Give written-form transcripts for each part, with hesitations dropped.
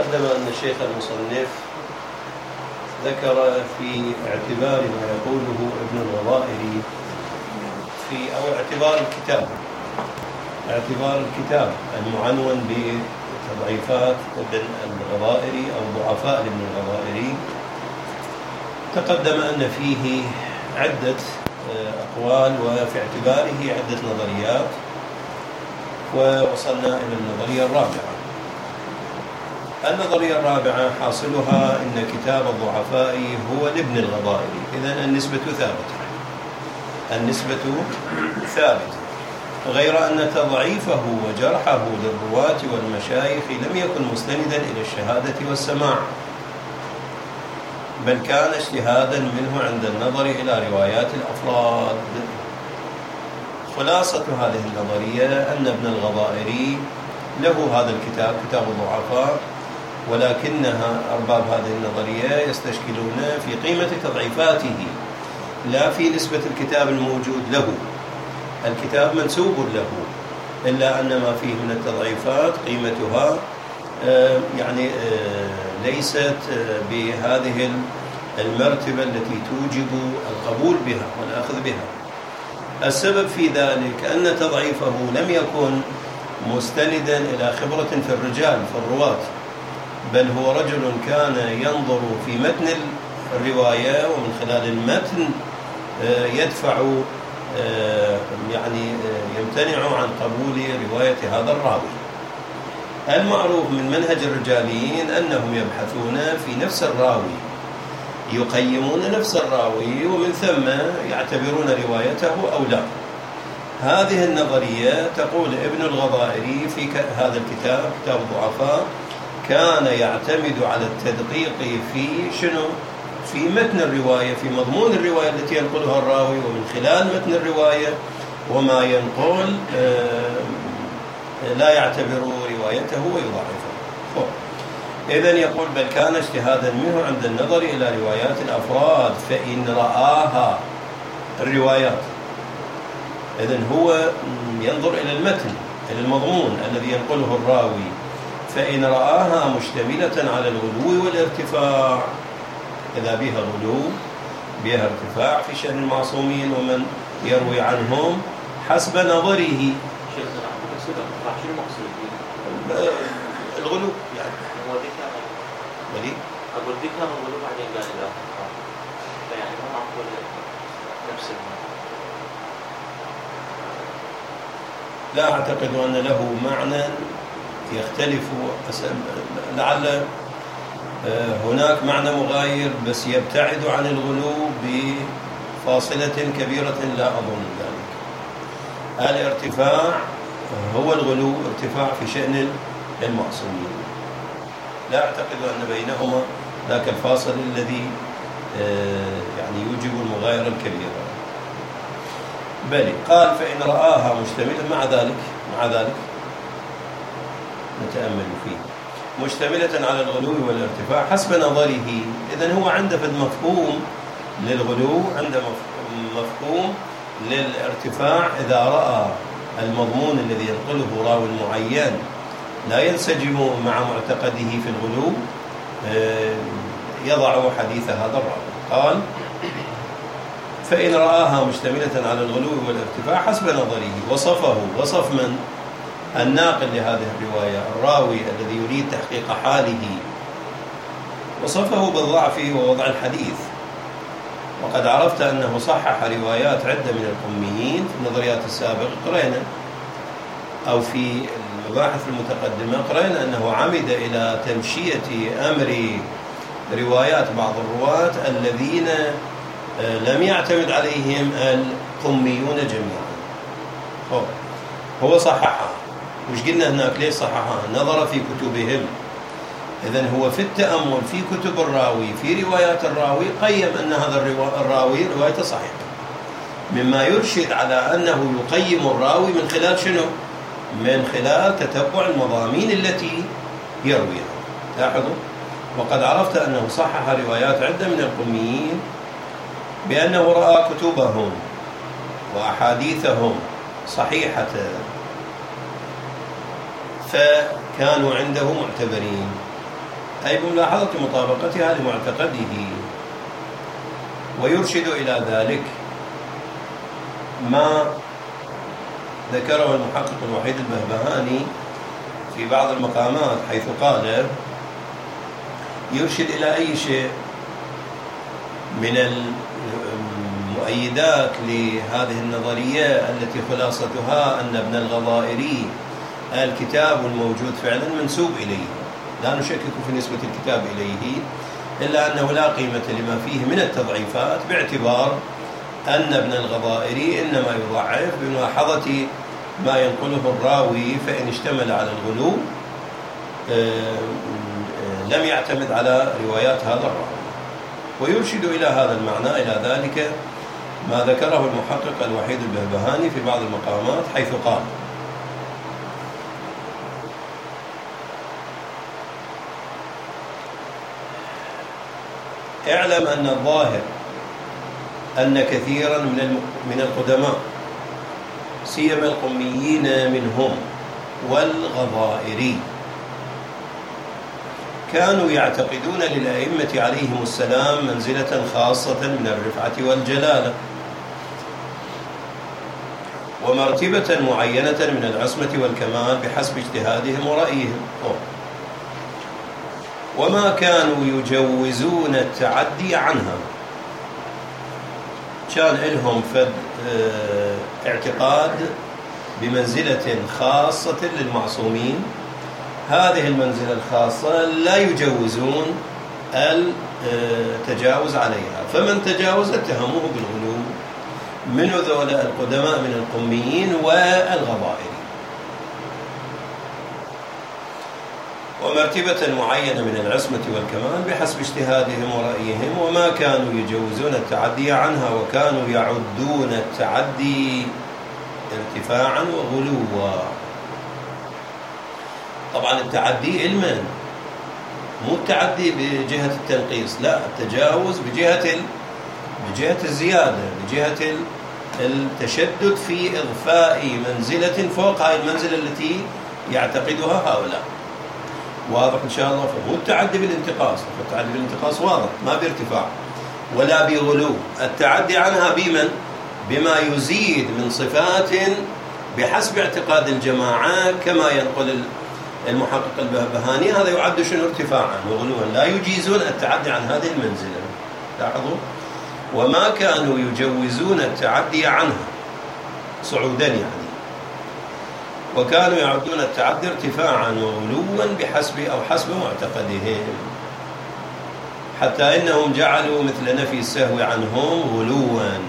تقدم أن الشيخ المصنف ذكر في اعتبار ما يقوله ابن الغضائري أو اعتبار الكتاب المعنون بتضعيفات ابن الغضائري أو ضعفاء ابن الغضائري، تقدم أن فيه عدة أقوال وفي اعتباره عدة نظريات، ووصلنا إلى النظرية الرابعة. النظرية الرابعة حاصلها أن كتاب الضعفاء هو لابن الغضائري، إذن النسبة ثابتة، غير أن تضعيفه وجرحه للرواة والمشايخ لم يكن مستندا إلى الشهادة والسماع، بل كان اجتهادا منه عند النظر إلى روايات الأفراد. خلاصة هذه النظرية أن ابن الغضائري له هذا الكتاب، كتاب الضعفاء، ولكنها أرباب هذه النظرية يستشكلون في قيمة تضعيفاته لا في نسبة الكتاب الموجود له. الكتاب منسوب له، إلا أن ما فيه من التضعيفات قيمتها ليست بهذه المرتبة التي توجب القبول بها والأخذ بها. السبب في ذلك أن تضعيفه لم يكن مستندا إلى خبرة في الرجال في الرواة، بل هو رجل كان ينظر في متن الرواية ومن خلال المتن يدفع يمتنع عن قبول رواية هذا الراوي. المعروف من منهج الرجاليين أنهم يبحثون في نفس الراوي، يقيمون نفس الراوي، ومن ثم يعتبرون روايته أو لا. هذه النظرية تقول ابن الغضائري في هذا الكتاب، كتاب الضعفاء، كان يعتمد على التدقيق في متن الرواية، في مضمون الرواية التي ينقلها الراوي، ومن خلال متن الرواية وما ينقل لا يعتبر روايته ويضعفه. إذن يقول بل كان اجتهادا منه عند النظر إلى روايات الأفراد، فإن رآها الروايات، إذن هو ينظر إلى المتن، إلى المضمون الذي ينقله الراوي، فإن رآها مشتملة على الغلو والارتفاع، إذا بها غلو بها ارتفاع في شأن المعصومين ومن يروي عنهم حسب نظره. الغلو هو ذكر ولي أقول ذكر الغلو بعدين قال لا، فيعني ما معقول نفس لا أعتقد أن له معنى يختلف، لعل هناك معنى مغاير بس يبتعد عن الغلو بفاصلة كبيرة، لا أظن ذلك. الارتفاع هو الغلو، ارتفاع في شأن المعصومين، لا أعتقد أن بينهما ذاك الفاصل الذي يوجب المغايرة الكبيرة. بل قال فإن رآها مشتملة، مع ذلك نتأمل فيه، مشتملة على الغلو والارتفاع حسب نظره. إذن هو عنده مفهوم للغلو، عنده مفهوم للارتفاع. إذا رأى المضمون الذي ينقله راوي معين لا ينسجم مع معتقده في الغلو يضع حديث هذا الراوي. قال فإن رآها مشتملة على الغلو والارتفاع حسب نظره. وصف من؟ الناقل لهذه الرواية، الراوي الذي يريد تحقيق حاله، وصفه بالضعف ووضع الحديث. وقد عرفت أنه صحح روايات عدة من القميين في النظريات السابقة، قرأنا أو في المباحث المتقدمة قرأنا أنه عمد إلى تمشية أمر روايات بعض الرواة الذين لم يعتمد عليهم القميون جميعا. هو صححها. وش قلنا هناك؟ ليش صححها؟ نظر في كتبهم. إذن هو في التأمل في كتب الراوي، في روايات الراوي، قيم أن هذا الراوي روايته صحيحة، مما يرشد على أنه يقيم الراوي من خلال شنو؟ من خلال تتبع المضامين التي يرويها. لاحظوا، وقد عرفت أنه صحح روايات عدة من القميين بأنه رأى كتبهم وأحاديثهم صحيحة، فكانوا عنده معتبرين. أي بملاحظة مطابقتها لمعتقده. ويرشد إلى ذلك ما ذكره المحقق الوحيد البهبهاني في بعض المقامات، حيث قال: يرشد إلى أي شيء من المؤيدات لهذه النظرية التي خلاصتها أن ابن الغضائري الكتاب الموجود فعلا منسوب إليه، لا نشكك في نسبة الكتاب إليه، إلا أنه لا قيمة لما فيه من التضعيفات، باعتبار أن ابن الغضائري إنما يضعف بملاحظة ما ينقله الراوي، فإن اشتمل على الغلو لم يعتمد على روايات هذا الراوي. ويرشد إلى هذا المعنى، إلى ذلك ما ذكره المحقق الوحيد البهبهاني في بعض المقامات، حيث قال: اعلم أن الظاهر أن كثيرا من القدماء، سيما القميين منهم والغضائري، كانوا يعتقدون للأئمة عليهم السلام منزلة خاصة من الرفعة والجلالة، ومرتبة معينة من العصمة والكمال بحسب اجتهادهم ورأيهم، وما كانوا يجوزون التعدي عنها. كان لهم اعتقاد بمنزلة خاصة للمعصومين، هذه المنزلة الخاصة لا يجوزون التجاوز عليها، فمن تجاوز اتهموه بالغلو من ذولا القدماء من القميين والغضائري. ومرتبة معينة من العصمة والكمال بحسب اجتهادهم ورأيهم، وما كانوا يجوزون التعدي عنها، وكانوا يعدون التعدي ارتفاعا وغلوا. طبعا التعدي علما، مو التعدي بجهة التنقيص، لا، التجاوز بجهة الزيادة، بجهة التشدد في إضفاء منزلة فوق هاي المنزلة التي يعتقدها هؤلاء. واضح إن شاء الله؟ فمو التعدي بالانتقاص، التعدي بالانتقاص واضح، ما بارتفاع ولا بغلو. التعدي عنها بما يزيد من صفات بحسب اعتقاد الجماعة، كما ينقل المحقق البهبهاني، هذا يعد شنو؟ ارتفاعا وغلوا، لا يجيزون التعدي عن هذه المنزلة. لاحظوا: وما كانوا يجوزون التعدي عنها صعودا يعني، وكانوا يعدون التعدي ارتفاعا وغلوا حسب معتقدهم، حتى إنهم جعلوا مثل نفي السهو عنهم غلوا،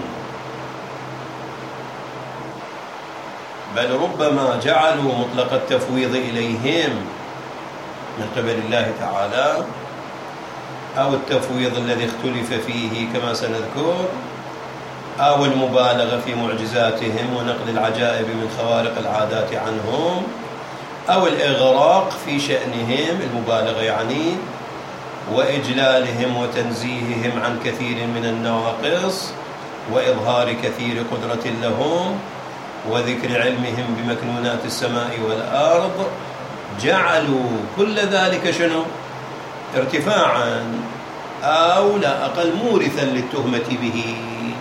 بل ربما جعلوا مطلق التفويض إليهم من قبل الله تعالى، أو التفويض الذي اختلف فيه كما سنذكر، أو المبالغة في معجزاتهم ونقل العجائب من خوارق العادات عنهم، أو الإغراق في شأنهم، المبالغة يعني، وإجلالهم وتنزيههم عن كثير من النواقص، وإظهار كثير قدرة لهم، وذكر علمهم بمكنونات السماء والأرض. جعلوا كل ذلك شنو؟ ارتفاعا، أو لا أقل مورثا للتهمة به.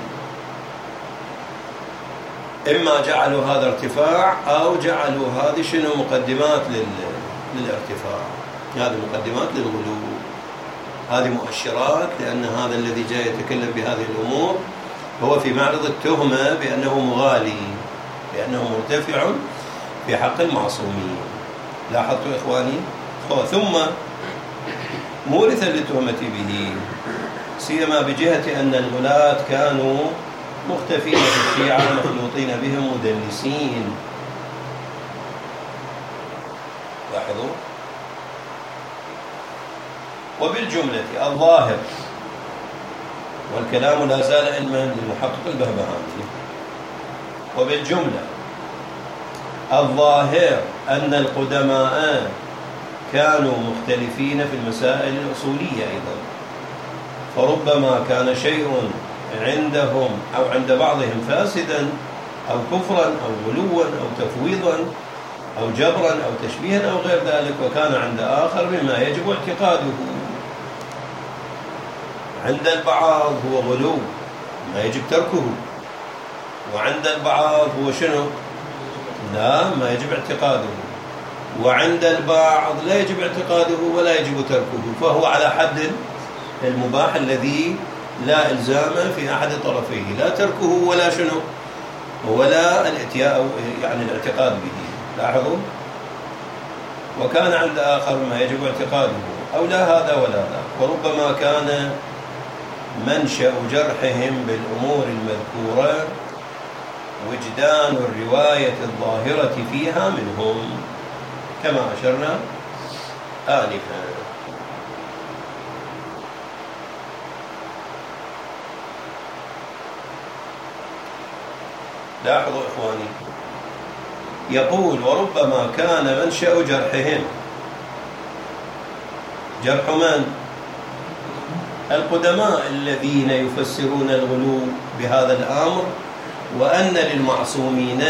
إما جعلوا هذا ارتفاع، أو جعلوا هذه شنو؟ مقدمات للارتفاع، هذه مقدمات للغلو، هذه مؤشرات، لأن هذا الذي جاء يتكلم بهذه الأمور هو في معرض التهمة بأنه مغالي، بأنه مرتفع في حق المعصومين. لاحظتوا إخواني؟ ثم مورثا للتهمة به، سيما بجهة أن الغلاة كانوا مختفين في الشيعة مخلوطين بهم مدلسين. لاحظوا. وبالجملة الظاهر، والكلام لا زال علما للمحقق البهبهاني، وبالجملة الظاهر أن القدماء كانوا مختلفين في المسائل الأصولية أيضا، فربما كان شيء عندهم أو عند بعضهم فاسدا أو كفرا أو غلوا أو تفويضا، أو جبرا أو تشبيها أو غير ذلك، وكان عند آخر مما يجب اعتقاده. عند البعض هو غلو ما يجب تركه، وعند البعض هو شنو؟ لا، ما يجب اعتقاده، وعند البعض لا يجب اعتقاده ولا يجب تركه، فهو على حد المباح الذي لا إلزام في أحد طرفيه، لا تركه ولا شنو ولا الاتياء يعني الاعتقاد به. لاحظوا، وكان عند آخر ما يجب اعتقاده، أو لا هذا ولا ذاك. وربما كان منشأ جرحهم بالأمور المذكورة وجدان الرواية الظاهرة فيها منهم، كما أشرنا آنفا. لاحظوا إخواني، يقول وربما كان منشأ جرحهم، جرح من؟ القدماء الذين يفسرون الغلو بهذا الأمر، وأن للمعصومين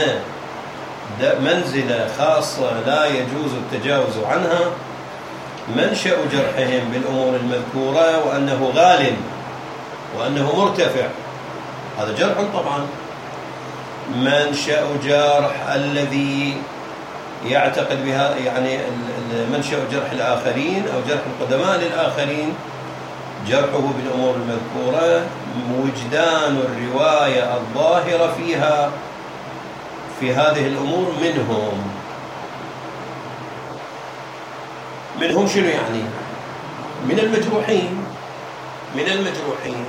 منزلة خاصة لا يجوز التجاوز عنها. منشأ جرحهم بالأمور المذكورة وأنه غال وأنه مرتفع، هذا جرح طبعا. منشأ جرح الذي يعتقد بها، يعني منشأ جرح الآخرين أو جرح القدماء للآخرين، جرحه بالأمور المذكورة وجدان الرواية الظاهرة فيها في هذه الأمور منهم شنو يعني؟ من المجروحين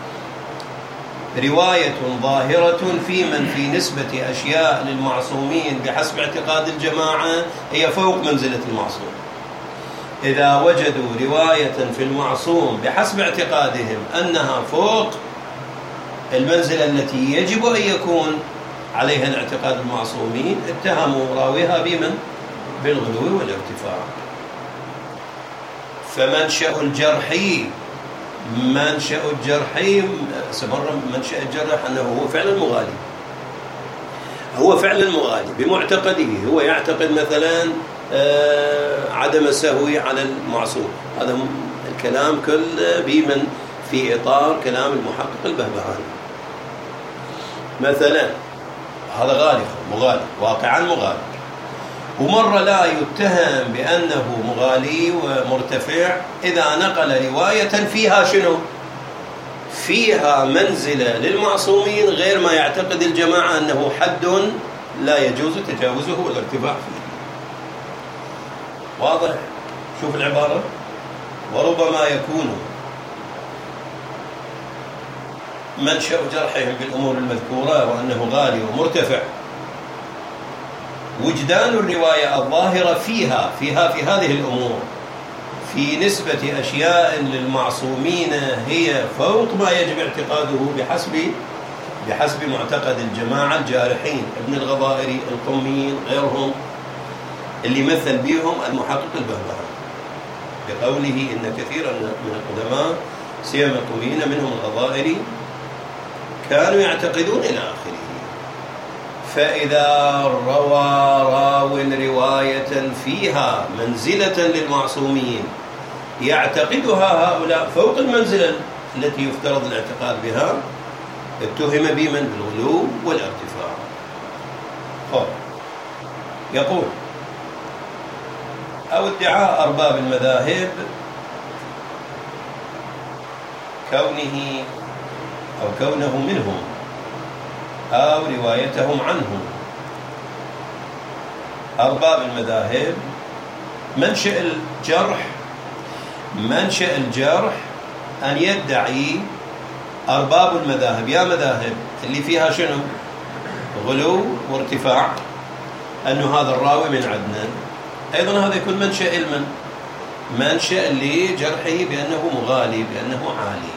رواية ظاهرة في من في نسبة أشياء للمعصومين بحسب اعتقاد الجماعة هي فوق منزلة المعصوم. إذا وجدوا رواية في المعصوم بحسب اعتقادهم أنها فوق المنزلة التي يجب أن يكون عليها الاعتقاد المعصومين، اتهموا راويها بمن؟ بالغلو والارتفاع. فمنشأ الجرح منشأ الجرح أنه هو فعلا مغالي بمعتقده. هو يعتقد مثلا عدم السهو على المعصوم، هذا الكلام كله بمن في إطار كلام المحقق البهبهاني مثلا، هذا مغالي واقعا مغالي. ومرة لا يتهم بأنه مغالي ومرتفع إذا نقل رواية فيها شنو؟ فيها منزلة للمعصومين غير ما يعتقد الجماعة أنه حد لا يجوز تجاوزه والارتفاع فيه. واضح؟ شوف العبارة، وربما يكون منشأ جرحهم بالأمور المذكورة وأنه غالي ومرتفع وجدان الرواية الظاهرة فيها في هذه الأمور في نسبة أشياء للمعصومين هي فوق ما يجب اعتقاده بحسب معتقد الجماعة الجارحين، ابن الغضائري، القميين، غيرهم اللي مثل بهم المحقق البهبهاني بقوله إن كثيرا من القدماء سيما القميين منهم الغضائري كانوا يعتقدون إلى آخره. فإذا روى راو رواية فيها منزلة للمعصومين يعتقدها هؤلاء فوق المنزلة التي يفترض الاعتقاد بها، اتهم بمن؟ بالغلو والارتفاع. يقول أو ادعاء أرباب المذاهب كونه منهم أو روايتهم عنهم. أرباب المذاهب منشأ الجرح أن يدعي أرباب المذاهب، يا مذاهب اللي فيها شنو؟ غلو وارتفاع، أنه هذا الراوي من عدنان، أيضا هذا يكون منشأ لجرحه بأنه مغالي، بأنه عالي.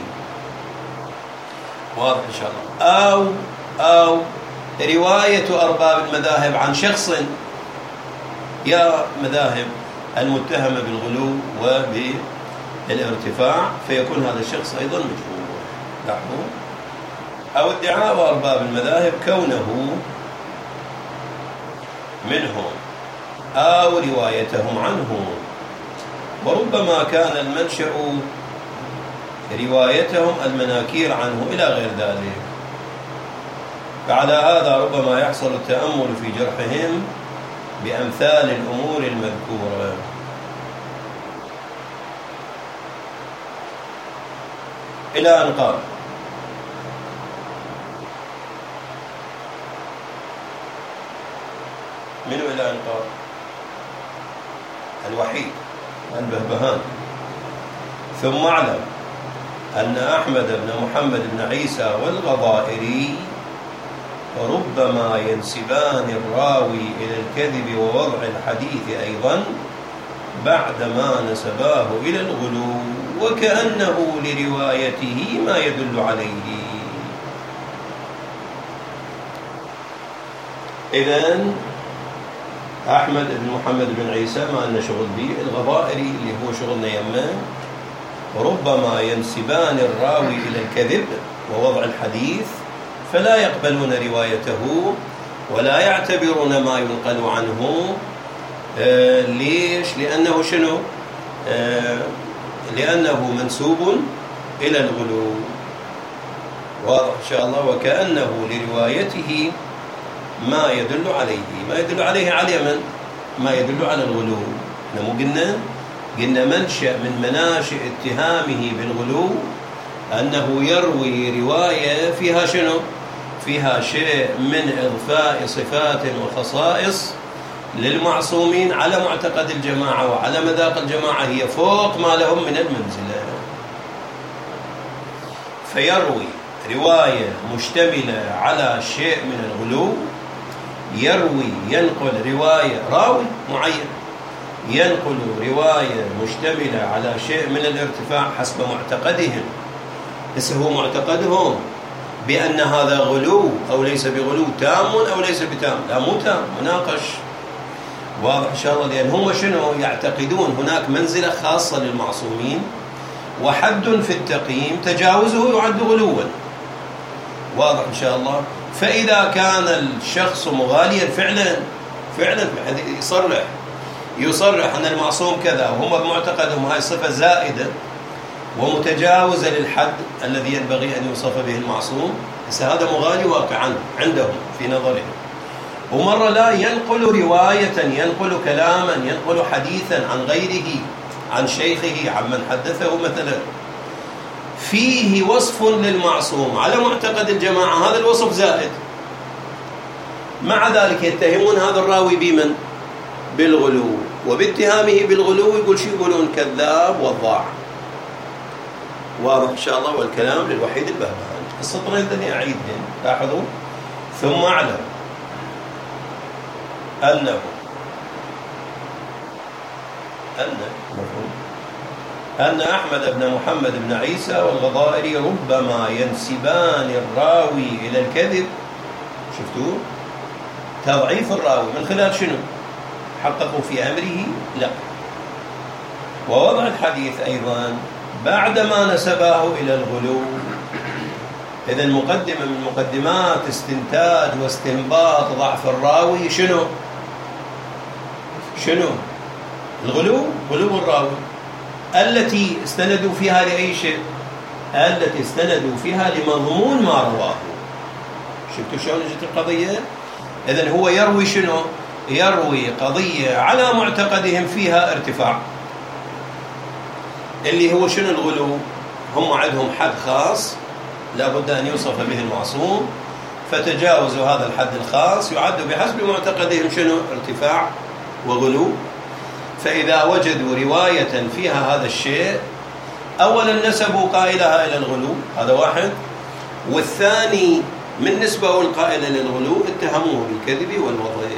واضح إن شاء الله. أو رواية أرباب المذاهب عن شخص، يا مذاهب المتهمة بالغلو وبالارتفاع، فيكون هذا الشخص أيضا مجهول. لاحظوا، أو ادعاء أرباب المذاهب كونه منهم أو روايتهم عنه، وربما كان المنشأ روايتهم المناكير عنه إلى غير ذلك. فعلى هذا ربما يحصل التأمل في جرحهم بأمثال الأمور المذكورة. إلى أن قال: منو إلى أن قال؟ الوحيد البهبهاني. ثم اعلم أن أحمد بن محمد بن عيسى والغضائري ربما ينسبان الراوي إلى الكذب ووضع الحديث أيضا بعدما نسباه إلى الغلو، وكأنه لروايته ما يدل عليه. إذن أحمد بن محمد بن عيسى ما لنا شغل به، الغضائري اللي هو شغلنا يمه ربما ينسبان الراوي إلى الكذب ووضع الحديث، فلا يقبلون روايته ولا يعتبرون ما ينقل عنه. ليش؟ لأنه شنو؟ لأنه منسوب إلى الغلو. واضح إن شاء الله. وكأنه لروايته ما يدل عليه. ما يدل عليه على من؟ ما يدل على الغلو. مو قلنا منشأ من مناشئ اتهامه بالغلو أنه يروي رواية فيها شنو؟ فيها شيء من إضفاء صفات وخصائص للمعصومين على معتقد الجماعة وعلى مذاق الجماعة، هي فوق ما لهم من المنزلة. فيروي رواية مشتملة على شيء من الغلو، ينقل رواية راوي معين ينقل رواية مشتملة على شيء من الارتفاع حسب معتقدهم. بس هو معتقدهم بأن هذا غلو أو ليس بغلو، تام أو ليس بتام. لا، مو تام، مناقش. واضح إن شاء الله. لأن هم شنو يعتقدون؟ هناك منزلة خاصة للمعصومين وحد في التقييم تجاوزه يعد غلوا. واضح إن شاء الله. فإذا كان الشخص مغاليا فعلا يصرح أن المعصوم كذا، وهم بمعتقدهم هاي صفة زائدة ومتجاوزة للحد الذي ينبغي أن يوصف به المعصوم، بس هذا مغالي واقعا عندهم في نظرهم. ومرة لا، ينقل رواية، ينقل كلاما، ينقل حديثا عن غيره، عن شيخه، عن من حدثه مثلا، فيه وصف للمعصوم على معتقد الجماعة، هذا الوصف زائد. مع ذلك يتهمون هذا الراوي بمن؟ بالغلو. وباتهامه بالغلو يقول شو يقولون؟ كذاب وضاع. واضح إن شاء الله. والكلام للوحيد البهبهاني. السطرين ثاني أعيدهم، لاحظوا. ثم أعلم أن أحمد بن محمد بن عيسى والغضائري ربما ينسبان الراوي إلى الكذب. شفتوا؟ تضعيف الراوي من خلال شنو؟ حققوا في أمره؟ لا. ووضع الحديث أيضا بعدما نسباه إلى الغلو. إذن مقدمة من مقدمات استنتاج واستنباط ضعف الراوي شنو؟ الغلو الراوي التي استندوا فيها لأي شيء؟ التي استندوا فيها لمضمون ما رواه. شفتوا شلون جت القضية؟ إذن هو يروي شنو؟ يروي قضية على معتقدهم فيها ارتفاع، اللي هو شنو الغلو؟ هم عندهم حد خاص لابد أن يوصف به المعصوم، فتجاوزوا هذا الحد الخاص يعد بحسب معتقدهم شنو؟ ارتفاع وغلو. فإذا وجدوا رواية فيها هذا الشيء، أولا نسبوا قائلها إلى الغلو، هذا واحد. والثاني من نسبه القائل للغلو اتهموه بالكذب والوضع.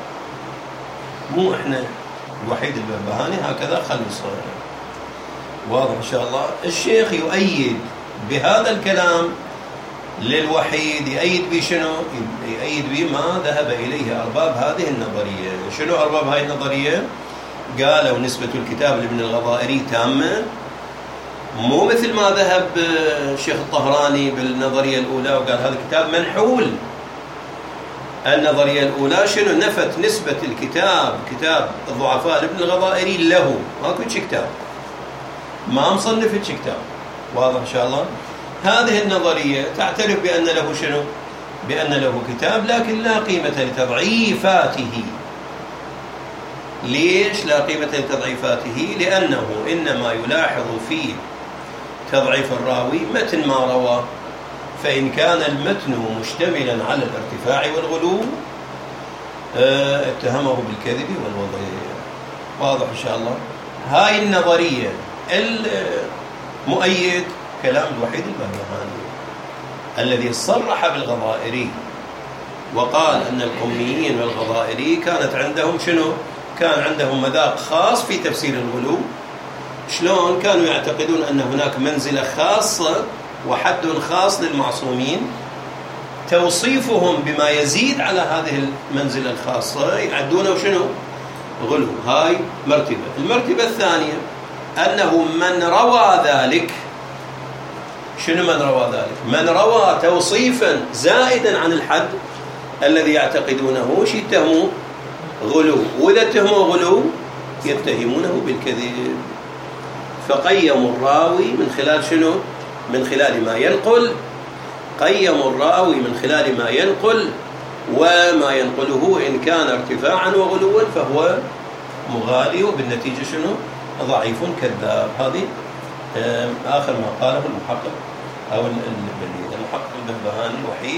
مو إحنا الوحيد البهبهاني هكذا خلص. واضح إن شاء الله. الشيخ يؤيد بهذا الكلام للوحيد، يؤيد بشنو؟ يؤيد بما ذهب إليه أرباب هذه النظرية. شنو أرباب هذه النظرية؟ قالوا نسبة الكتاب لابن الغضائري تامة، مو مثل ما ذهب الشيخ الطهراني بالنظرية الأولى وقال هذا الكتاب منحول. النظرية الأولى شنو؟ نفت نسبة الكتاب، كتاب الضعفاء لابن الغضائري له، ماكو كتاب، ما مصنف كتاب. واضح إن شاء الله؟ هذه النظرية تعترف بأن له شنو؟ بأن له كتاب، لكن لا قيمة لتضعيفاته. ليش لا قيمة لتضعيفاته؟ لأنه إنما يلاحظ في تضعيف الراوي متن ما رواه، فإن كان المتن مشتملا على الارتفاع والغلو اتهمه بالكذب والوضع. واضح إن شاء الله؟ هاي النظرية المؤيد كلام الوحيد البهبهاني الذي صرح بالغضائري وقال أن القميين والغضائري كانت عندهم شنو؟ كان عندهم مذاق خاص في تفسير الغلو. شلون؟ كانوا يعتقدون أن هناك منزلة خاصة وحد خاص للمعصومين، توصيفهم بما يزيد على هذه المنزلة الخاصة يعدونه شنو؟ غلو. هاي مرتبة. المرتبة الثانية أنه من روى ذلك، شنو من روى ذلك؟ من روى توصيفا زائدا عن الحد الذي يعتقدونه شي يتهموه غلو، وإذا اتهموا غلو يتهمونه بالكذب. فقيموا الراوي من خلال شنو؟ من خلال ما ينقل. قيموا الراوي من خلال ما ينقل، وما ينقله إن كان ارتفاعا وغلوا فهو مغالي، وبالنتيجة شنو؟ ضعيف كذاب. هذه آخر ما قاله المحقق أو المحقق البهبهاني الوحيد،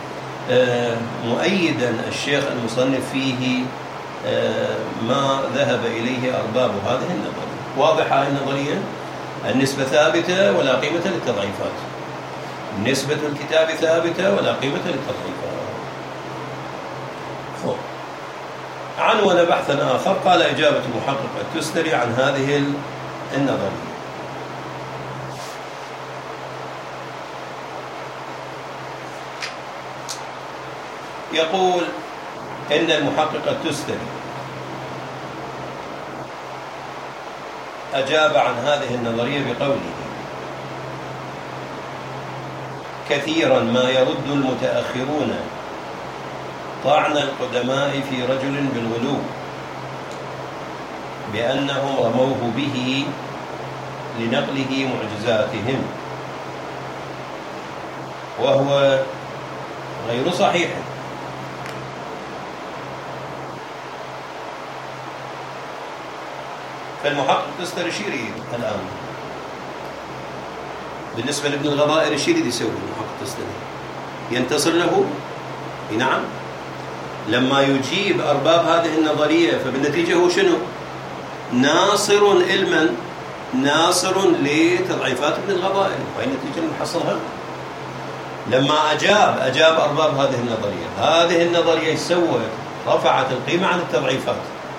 مؤيدا الشيخ المصنف فيه ما ذهب إليه أرباب هذه النظرية. واضحة النظرية؟ النسبة ثابتة ولا قيمة للتضعيفات، نسبة الكتاب ثابتة ولا قيمة للتضعيفات. عنوان بحثا آخر، قال إجابة المحقق التستري عن هذه النظرية. يقول إن المحقق التستري أجاب عن هذه النظرية بقوله: كثيرا ما يرد المتأخرون طعن القدماء في رجل بالغلو بأنهم رموه به لنقله معجزاتهم، وهو غير صحيح. فالمحقق التستري شو يريد الآن؟ بالنسبة لابن الغضائر شو يريد يسوي المحقق التستري؟ ينتصر له؟ نعم. لما يجيب أرباب هذه النظرية فبالنتيجة هو شنو؟ ناصر إلمن، ناصر لتضعيفات ابن الغضائر. وهي النتيجة اللي نحصلها. لما أجاب أرباب هذه النظرية، هذه النظرية سوت رفعت القيمة عن التضعيفات،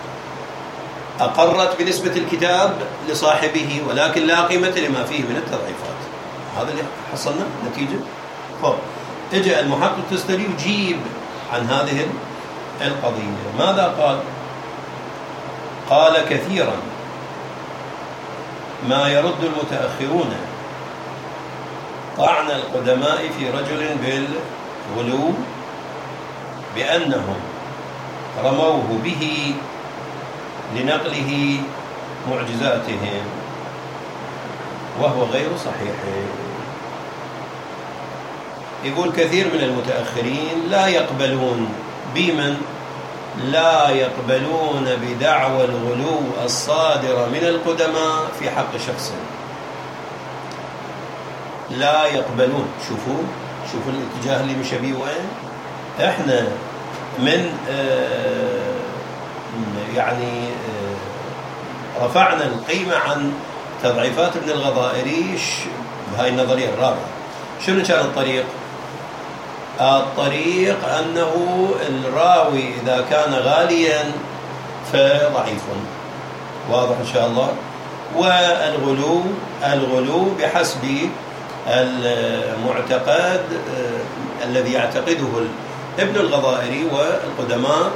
أقرت بنسبة الكتاب لصاحبه ولكن لا قيمة لما فيه من التضعيفات. هذا اللي حصلنا نتيجة. اجى المحقق التستري يجيب عن هذه القضية. ماذا قال؟ قال: كثيرا ما يرد المتأخرون طعن القدماء في رجل بالغلو بأنهم رموه به لنقله معجزاتهم، وهو غير صحيح. يقول كثير من المتأخرين لا يقبلون بمن لا يقبلون بدعوى الغلو الصادرة من القدماء في حق شخص. لا يقبلون. شوفوا الاتجاه اللي مشى بيه وين. احنا من رفعنا القيمة عن تضعيفات ابن الغضائري بهاي النظرية الرابعة. شنو كان الطريق؟ الطريق أنه الراوي إذا كان غاليا فضعيف. واضح إن شاء الله. والغلو بحسب المعتقد الذي يعتقده ابن الغضائري والقدماء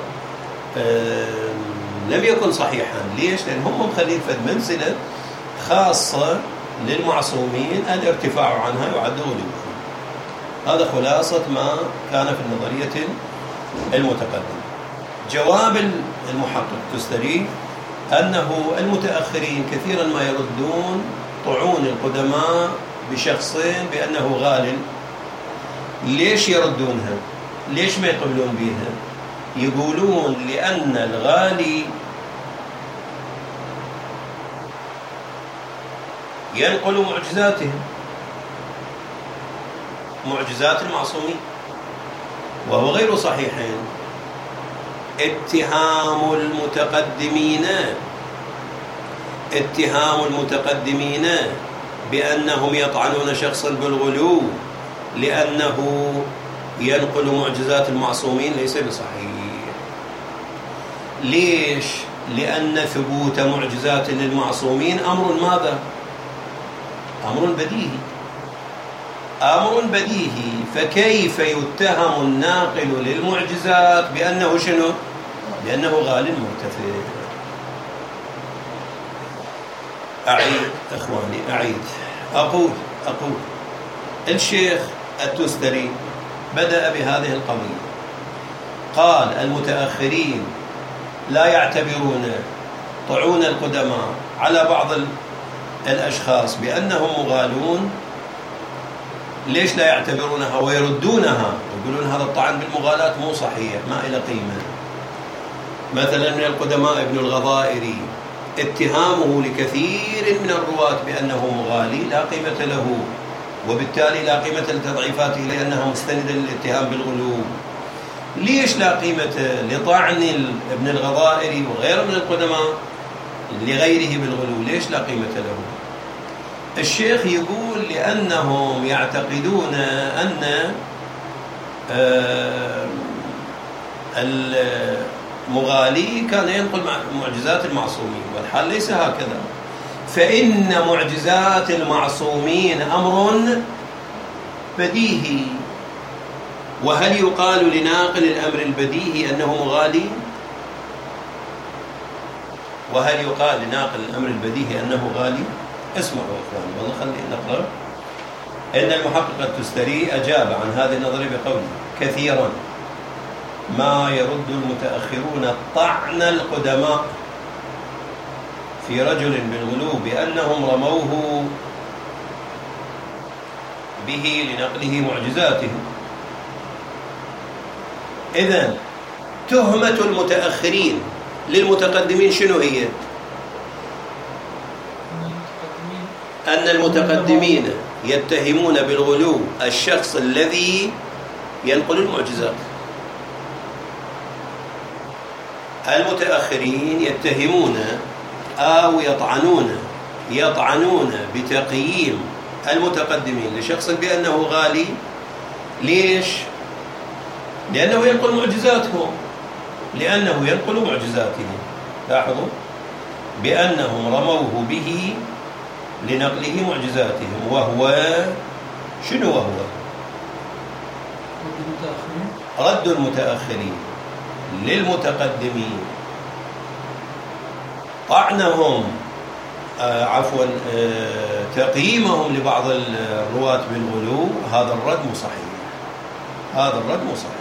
لم يكن صحيحا. ليش؟ لأن هم مخلين فد منزلة خاصة للمعصومين الارتفاع عنها يعد غلوا. هذا خلاصة ما كان في النظرية المتقدم. جواب المحقق التستري أنه المتأخرين كثيرا ما يردون طعون القدماء بشخصين بأنه غال. ليش يردونها؟ ليش ما يقبلون بها؟ يقولون لأن الغالي ينقل معجزاتهم، معجزات المعصومين، وهو غير صحيحين. اتهام المتقدمين بأنهم يطعنون شخصا بالغلو لأنه ينقل معجزات المعصومين ليس بصحيح. ليش؟ لأن ثبوت معجزات للمعصومين أمر ماذا؟ أمر بديهي، فكيف يتهم الناقل للمعجزات بأنه شنو؟ بأنه غال مرتفع. أقول الشيخ التستري بدأ بهذه القضية، قال المتأخرين لا يعتبرون طعون القدماء على بعض الأشخاص بأنهم مغالون. ليش لا يعتبرونها ويردونها؟ يقولون هذا الطعن بالمغالاة مو صحيح، ما إلى قيمة. مثلا من القدماء ابن الغضائري اتهامه لكثير من الرواة بأنه مغالي لا قيمة له، وبالتالي لا قيمة لتضعيفاته لأنها مستندة للاتهام بالغلو. ليش لا قيمة لطعن ابن الغضائري وغيره من القدماء لغيره بالغلو؟ ليش لا قيمة له؟ الشيخ يقول لأنهم يعتقدون أن المغالي كان ينقل معجزات المعصومين، والحال ليس هكذا. فإن معجزات المعصومين أمر بديهي، وهل يقال لناقل الأمر البديهي أنه مغالي؟ وهل يقال لناقل الأمر البديهي أنه غالي؟ اسمعوا إخواني، والله خلينا نقرأ. إن المحقق التستري أجاب عن هذه النظرية بقوله: كثيرا ما يرد المتأخرون طعن القدماء في رجل بالغلو بأنهم رموه به لنقله معجزاتهم. إذن تهمة المتأخرين للمتقدمين شنو هي؟ أن المتقدمين يتهمون بالغلو الشخص الذي ينقل المعجزات. المتأخرين يتهمون أو يطعنون بتقييم المتقدمين لشخص بأنه غالي. ليش؟ لأنه ينقل معجزاتهم، لاحظوا، بأنهم رموه به لنقله معجزاتهم، وهو شنو؟ وهو رد المتأخرين للمتقدمين، طعنهم تقييمهم لبعض الرواة بالغلو. هذا الرد مو صحيح.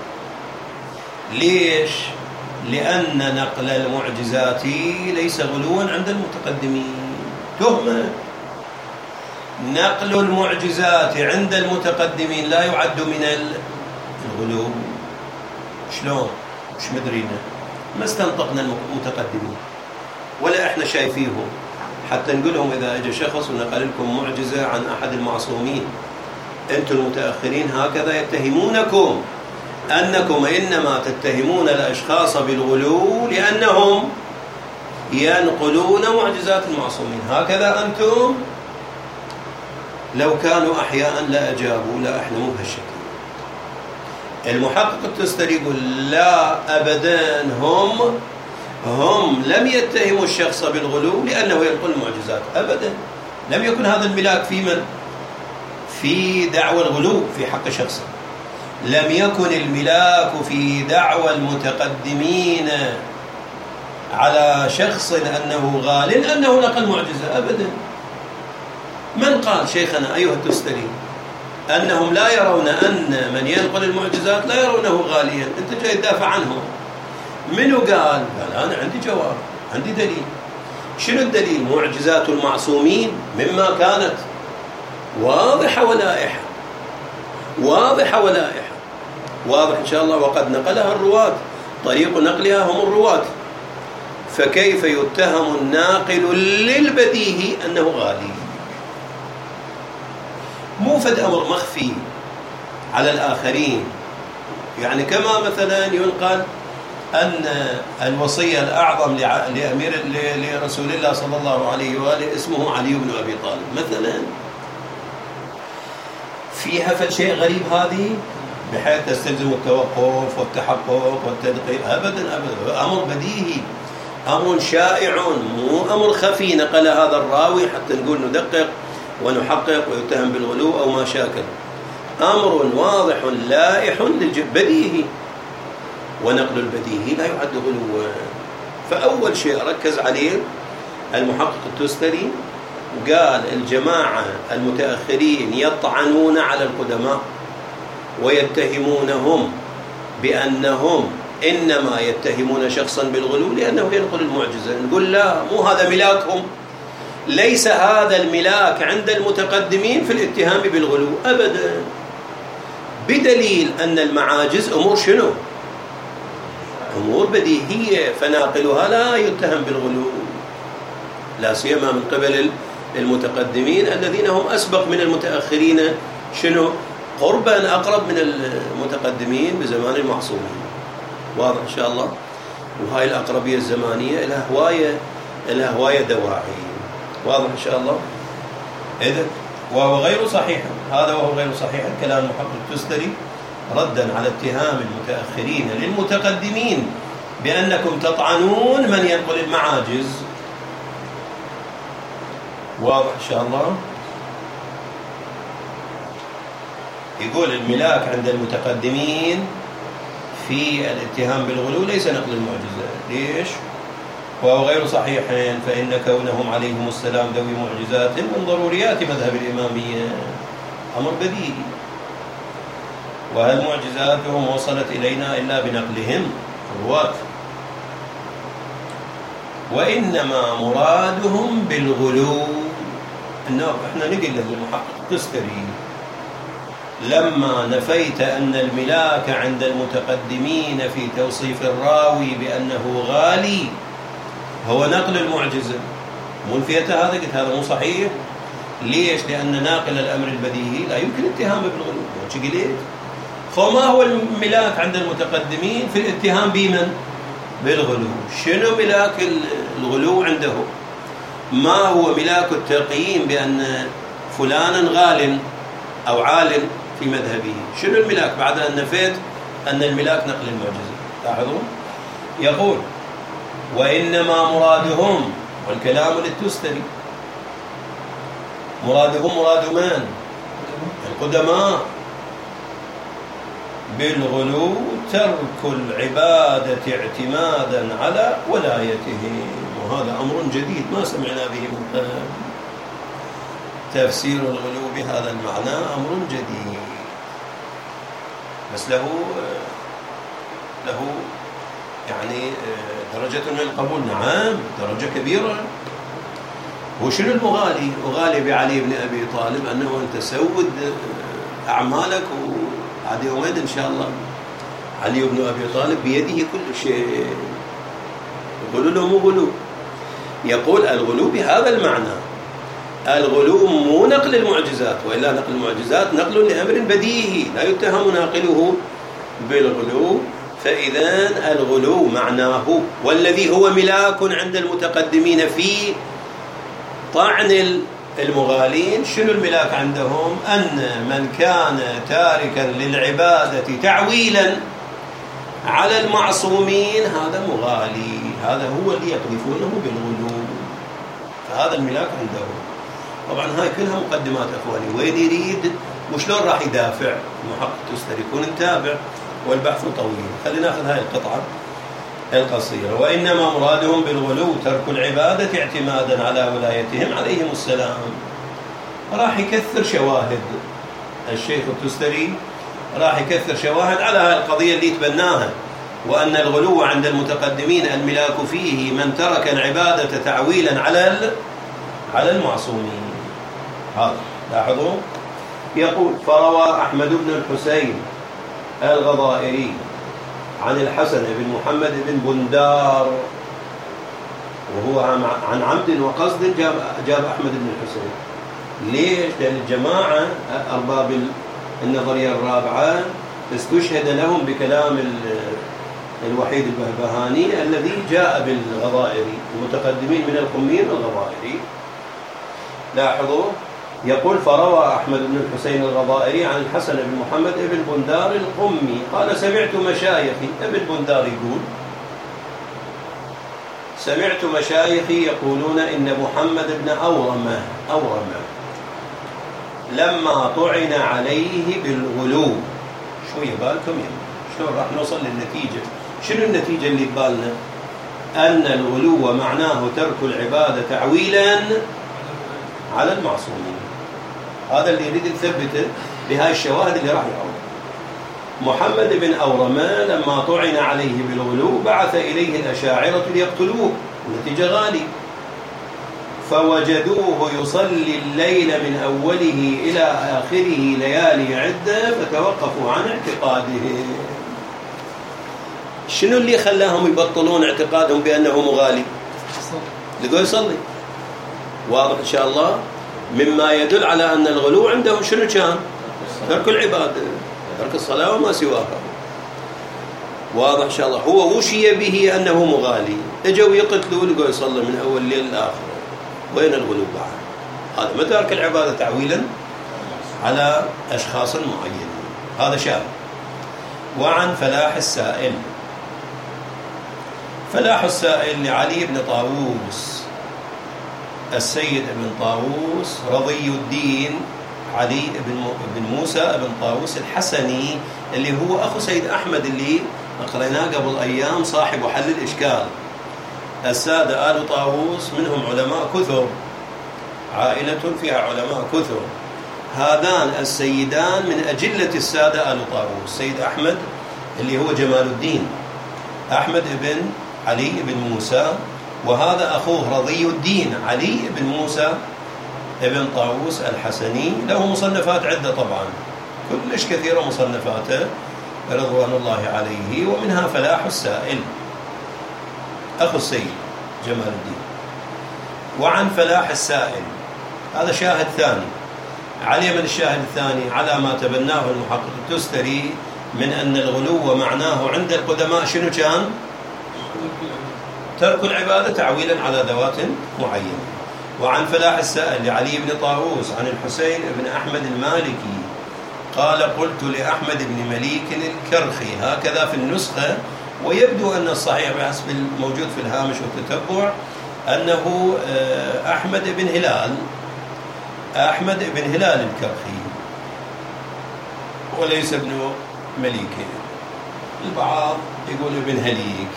ليش؟ لأن نقل المعجزات ليس غلوا عند المتقدمين. تهمة نقل المعجزات عند المتقدمين لا يعد من الغلو. شلون؟ مش مدرينا، ما استنطقنا المتقدمين ولا احنا شايفيهم حتى نقولهم إذا اجى شخص ونقل لكم معجزة عن أحد المعصومين، أنتم المتأخرين هكذا يتهمونكم، أنكم إنما تتهمون الأشخاص بالغلو لأنهم ينقلون معجزات المعصومين. هكذا أنتم لو كانوا أحياء لا أجابوا، لا احنا مو بهالشكل. المحقق التستري يقول لا أبدا، هم لم يتهموا الشخص بالغلو لأنه ينقل المعجزات أبدا. لم يكن هذا الملاك في من؟ في دعوى الغلو في حق شخص. لم يكن الملاك في دعوى المتقدمين على شخص أنه غال أنه نقل معجزة أبدا. من قال شيخنا أيها التستري أنهم لا يرون أن من ينقل المعجزات لا يرونه غاليا. أنت جاي تدافع عنهم. منو قال أنا عندي جواب، عندي دليل. شنو الدليل؟ معجزات المعصومين مما كانت واضحة ولائحة، واضحة ولائحة، واضح إن شاء الله، وقد نقلها الرواة، طريق نقلها هم الرواة. فكيف يتهم الناقل للبديهي أنه غالي؟ مو فد أمر مخفي على الآخرين. يعني كما مثلا ينقل أن الوصي الأعظم لرسول الله صلى الله عليه وآله اسمه علي بن أبي طالب مثلا، فيها فالشيء غريب هذه بحيث تستلزم التوقف والتحقق والتدقيق؟ أبدا أبدا، أمر بديهي، أمر شائع، مو أمر خفي نقل هذا الراوي حتى نقول ندقق ونحقق ويتهم بالغلو أو ما شاكل. أمر واضح لائح بديهي، ونقل البديهي لا يعد غلوا. فأول شيء ركز عليه المحقق التستري، قال الجماعة المتأخرين يطعنون على القدماء ويتهمونهم بأنهم إنما يتهمون شخصا بالغلو لأنه ينقل المعجزة. نقول لا، مو هذا ملاكهم، ليس هذا الملاك عند المتقدمين في الاتهام بالغلو أبدا، بدليل أن المعاجز أمور شنو؟ أمور بديهية، فناقلها لا يتهم بالغلو، لا سيما من قبل المتقدمين الذين هم أسبق من المتأخرين شنو؟ قربا، أقرب من المتقدمين بزمان المعصومين. واضح إن شاء الله. وهاي الأقربية الزمانية لها هواية دواعي. واضح إن شاء الله. إذن وهو غير صحيح، هذا وهو غير صحيح كلام المحقق التستري ردا على اتهام المتأخرين للمتقدمين بأنكم تطعنون من ينقل المعاجز. واضح إن شاء الله. يقول الملاك عند المتقدمين في الاتهام بالغلو ليس نقل المعجزة. ليش؟ وهو غير صحيحين، فإن كونهم عليهم السلام ذوي معجزات من ضروريات مذهب الإمامية، أمر بديهي. وهل معجزاتهم وصلت إلينا إلا بنقلهم الرواة؟ وإنما مرادهم بالغلو. احنا نقل للمحقق التستري لما نفيت أن الملاك عند المتقدمين في توصيف الراوي بأنه غالي هو نقل المعجزة، منفيته هذا، قلت هذا مو صحيح. ليش؟ لأن ناقل الأمر البديهي لا يمكن اتهامه بالغلو. وش قلت؟ فما هو الملاك عند المتقدمين في الاتهام بمن؟ بالغلو. شنو ملاك الغلو عنده؟ ما هو ملاك التقييم بأن فلانا غال أو عال في مذهبه؟ شنو الملاك بعد أن نفيت أن الملاك نقل المعجزة؟ لاحظون. يقول وإنما مرادهم، والكلام للتستري، مرادهم مراد من؟ القدماء. بالغلو ترك العبادة اعتمادا على ولايتهم. وهذا أمر جديد ما سمعنا به من قبل. تفسير الغلو بهذا المعنى أمر جديد، بس له يعني درجة من القبول. نعم، درجة كبيرة. وشنو المغالي؟ أغالي بعلي بن أبي طالب أنه أنت سود أعمالك وعاد يومين إن شاء الله علي بن أبي طالب بيده كل شيء. يقول له مو غلو. يقول الغلو بهذا المعنى. الغلو مو نقل المعجزات، وإلا نقل المعجزات نقل لأمر بديهي لا يتهم ناقله بالغلو. فإذا الغلو معناه والذي هو ملاك عند المتقدمين في طعن المغالين. شنو الملاك عندهم؟ أن من كان تاركا للعبادة تعويلا على المعصومين هذا مغالي، هذا هو اللي يقذفونه بالغلو. فهذا الملاك عندهم. طبعا هاي كلها مقدمات أخواني، وين يريد وشلون راح يدافع المحقق التستري. يكون نتابع والبحث طويل. خلينا ناخذ هاي القطعة القصيرة. وإنما مرادهم بالغلو ترك العبادة اعتمادا على ولايتهم عليهم السلام. راح يكثر شواهد الشيخ التستري راح يكثر شواهد على هذه القضية اللي تبناها، وأن الغلو عند المتقدمين الملاك فيه من ترك العبادة تعويلا على المعصومين. هذا لاحظوا. يقول: فروى أحمد بن الحسين الغضائري عن الحسن بن محمد بن بندار، وهو عن عمد وقصد جاب أحمد بن الحسين. ليش؟ لأن الجماعة أرباب النظرية الرابعة استشهد لهم بكلام الوحيد البهبهاني الذي جاء بالغضائري، المتقدمين من القميين الغضائري. لاحظوا. يقول: فروى أحمد بن الحسين الغضائري عن الحسن بن محمد بن بندار القمي قال: سمعت مشايخي، ابن بندار يقول: سمعت مشايخي يقولون إن محمد بن أورمة لما طعن عليه بالغلو. شوية بالكم شلون راح نوصل للنتيجة؟ شنو النتيجة اللي ببالنا؟ أن الغلو معناه ترك العبادة تعويلا على المعصومين. هذا اللي يريد نثبته بهاي الشواهد اللي راح يعود. محمد بن أورمة لما طعن عليه بالغلو بعث إليه الأشاعرة ليقتلوه، النتيجة غالي، فوجدوه يصلي الليل من أوله إلى آخره ليالي عدة فتوقفوا عن اعتقاده. شنو اللي خلاهم يبطلون اعتقادهم بأنه مغالي؟ لقوا يصلي. واضح إن شاء الله. مما يدل على أن الغلو عنده شنو كان؟ ترك العبادة، ترك الصلاة وما سواها. واضح إن شاء الله. هو وشي به أنه مغالي، اجوا يقتلوا لقوا يصلي من أول الليل لآخره. وين الغلو بعد؟ هذا ما ترك العبادة تعويلا على أشخاص معينين. هذا شاهد. وعن فلاح السائل. فلاح السائل لعلي بن طاووس، السيد بن طاووس رضي الدين علي بن موسى بن طاووس الحسني، اللي هو أخو سيد أحمد اللي قرأناه قبل أيام، صاحب حل الإشكال. السادة آل طاووس منهم علماء كثر، عائلة فيها علماء كثر. هذان السيدان من أجلة السادة آل طاووس، سيد أحمد اللي هو جمال الدين أحمد بن علي بن موسى، وهذا أخوه رضي الدين علي بن موسى ابن طاووس الحسني. له مصنفات عدة طبعا، كلش كثيرة مصنفاته رضوان الله عليه، ومنها فلاح السائل أخو السيد جمال الدين. وعن فلاح السائل، هذا شاهد ثاني. علي من الشاهد الثاني على ما تبناه المحقق التستري من أن الغلو معناه عند القدماء شنو كان؟ ترك العبادة تعويلا على ذوات معينة. وعن فلاح السائل لعلي بن طاووس عن الحسين بن أحمد المالكي قال: قلت لأحمد بن مليك الكرخي، هكذا في النسخة، ويبدو أن الصحيح بحسب الموجود في الهامش والتتبع أنه أحمد بن هلال الكرخي وليس ابن مليك. البعض يقول ابن هليك.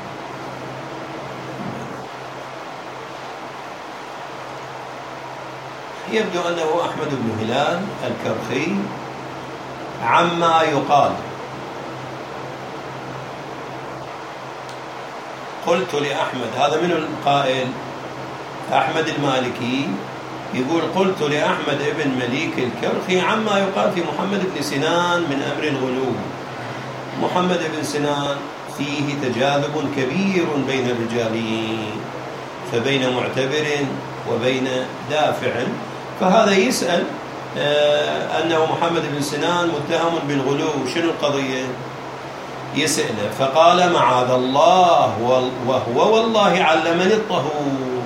يبدو أنه أحمد بن هلال الكرخي. عما يقال: قلت لأحمد، هذا من القائل أحمد المالكي يقول: قلت لأحمد بن مليك الكرخي عما يقال في محمد بن سنان من أمر الغلو. محمد بن سنان فيه تجاذب كبير بين الرجالين، فبين معتبر وبين دافع. فهذا يسأل أنه محمد بن سنان متهم بالغلو، شنو القضية؟ يسأله، فقال: معاذ الله وهو والله علمني الطهور.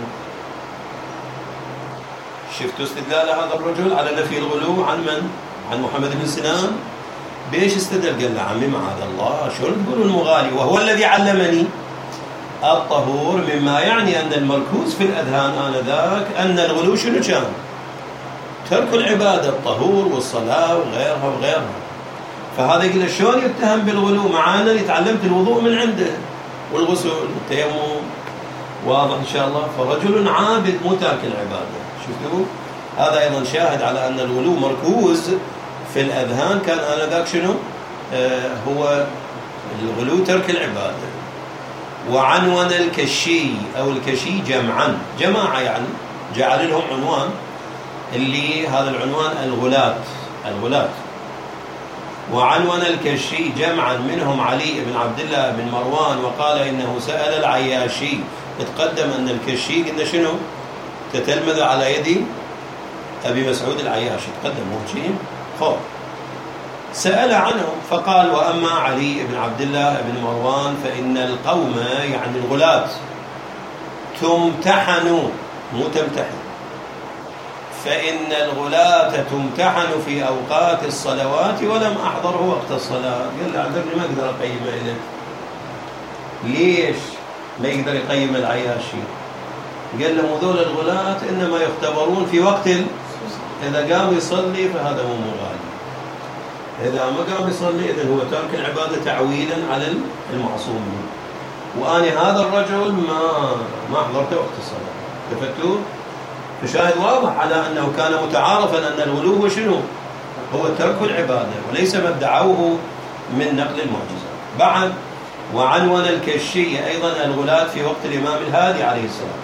شفتوا استدلال هذا الرجل على نفي الغلو عن من؟ عن محمد بن سنان. بيش استدل؟ قال له: عمي معاذ الله، شو تقولوا المغالي وهو الذي علمني الطهور، مما يعني أن المركوز في الأذهان آنذاك أن الغلو شنو كان؟ ترك العبادة، الطهور والصلاة وغيرها. فهذا يقول: شلون يتهم بالغلو مع أنني تعلمت الوضوء من عنده والغسل والتيمم؟ واضح إن شاء الله. فرجل عابد مو تارك العبادة. شفتوا؟ هذا أيضا شاهد على أن الغلو مركوز في الأذهان كان آنذاك شنو؟ هو الغلو ترك العبادة. وعنون الكشي أو الكشي جماعة يعني جعل لهم عنوان، اللي هذا العنوان الغلاة. وعنون الكشي جمعا منهم علي بن عبد الله بن مروان، وقال إنه سأل العياشي. تقدم أن الكشي قلنا شنو؟ تتلمذ على يد أبي مسعود العياشي، تقدم هو شيء خوف. سأل عنهم فقال: وأما علي بن عبد الله بن مروان فإن القوم يعني الغلاة تمتحنوا مو تمتحن، فإن الغلاة تمتحن في أوقات الصلوات ولم أحضره وقت الصلاة. قال له: عذرني ما أقدر أقيمه إليك. ليش ما يقدر يقيم العياشي؟ قال لهم: ذول الغلاة إنما يختبرون في وقت إذا قام يصلي فهذا مو مغالي، إذا ما قام يصلي إذن هو ترك العبادة تعويلا على المعصومين. وأنا هذا الرجل ما حضرته وقت الصلاة. تفتوا؟ فشاهد واضح على أنه كان متعارفا أن الغلو هو شنو؟ هو ترك العبادة وليس ما ادعوه من نقل المعجزات. بعد: وعنون الكشي أيضا الغلاة في وقت الإمام الهادي عليه السلام.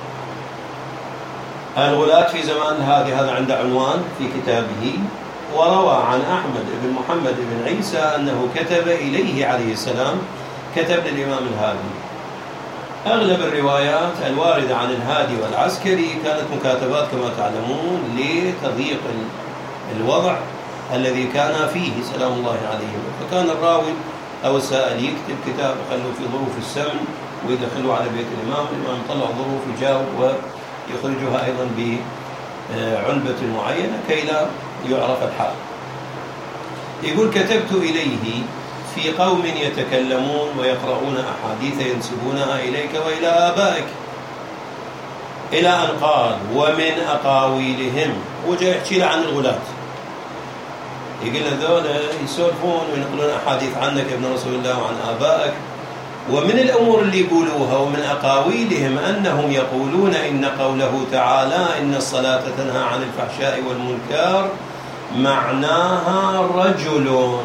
الغلاة في زمان الهادي هذا عنده عنوان في كتابه. وروى عن أحمد بن محمد بن عيسى أنه كتب إليه عليه السلام، كتب للإمام الهادي. أغلب الروايات الواردة عن الهادي والعسكري كانت مكاتبات كما تعلمون لتضييق الوضع الذي كان فيه سلام الله عليه. فكان الراوي أو السائل يكتب كتاب يخلوا في ظروف السمن ويدخلوا على بيت الإمام يطلع ظروف يجاوب ويخرجها أيضا بعلبة معينة كي لا يعرف الحال. يقول: كتبت إليه في قوم يتكلمون ويقرؤون أحاديث ينسبونها إليك وإلى آبائك، إلى أن قال: ومن أقاويلهم. وجاء يحكي له عن الغلاة، يقول له: ذولا يسولفون وينقلون أحاديث عنك يا ابن رسول الله وعن آبائك. ومن الأمور اللي يقولوها ومن أقاويلهم أنهم يقولون إن قوله تعالى: إن الصلاة تنهى عن الفحشاء والمنكر معناها رجل.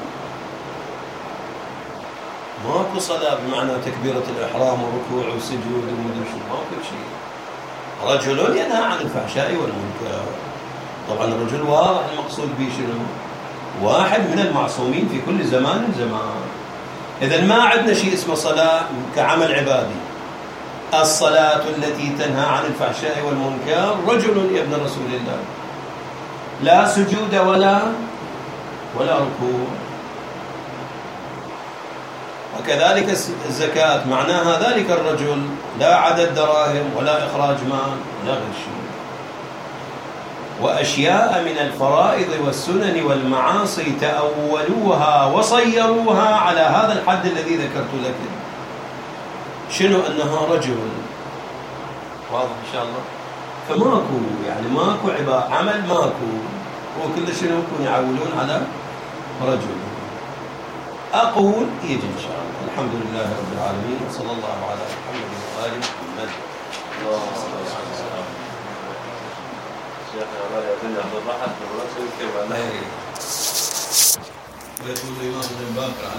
ماكو صلاة بمعنى تكبيرة الإحرام والركوع والسجود ومدري شو، ماكو شيء. رجل ينهى عن الفحشاء والمنكر. طبعا الرجل واضح المقصود به شنو؟ واحد من المعصومين في كل زمان. إذن ما عندنا شيء اسمه صلاة كعمل عبادي. الصلاة التي تنهى عن الفحشاء والمنكر رجل يا ابن رسول الله، لا سجود ولا ركوع. وكذلك الزكاة معناها ذلك الرجل، لا عدد دراهم ولا إخراج مال ولا غير شيء. وأشياء من الفرائض والسنن والمعاصي تأولوها وصيروها على هذا الحد الذي ذكرت لك. شنو؟ أنها رجل. واضح إن شاء الله؟ فماكو يعني ماكو عمل ماكو، وكل شنو يكون يعولون على رجل. أقول يجي إن شاء الله. الحمد لله رب العالمين، وصلى الله على محمد وآل محمد. اللهم صل وسلم. شيخنا الله يعطينا الراحة والرسول كما ويقول الإمام ابن باكر